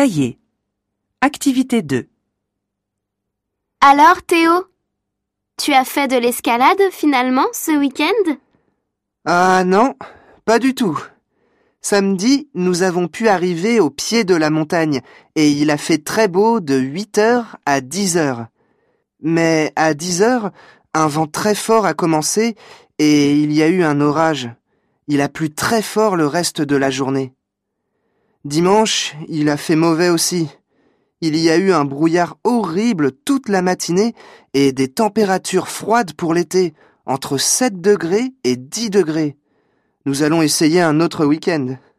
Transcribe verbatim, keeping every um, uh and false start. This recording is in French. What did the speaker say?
Cahier. Activité deux. Alors Théo, tu as fait de l'escalade finalement ce week-end? Ah non, pas du tout. Samedi, nous avons pu arriver au pied de la montagne et il a fait très beau de huit heures à dix heures. Mais à dix heures, un vent très fort a commencé et il y a eu un orage. Il a plu très fort le reste de la journée. Dimanche, il a fait mauvais aussi. Il y a eu un brouillard horrible toute la matinée et des températures froides pour l'été, entre sept degrés et dix degrés. Nous allons essayer un autre week-end.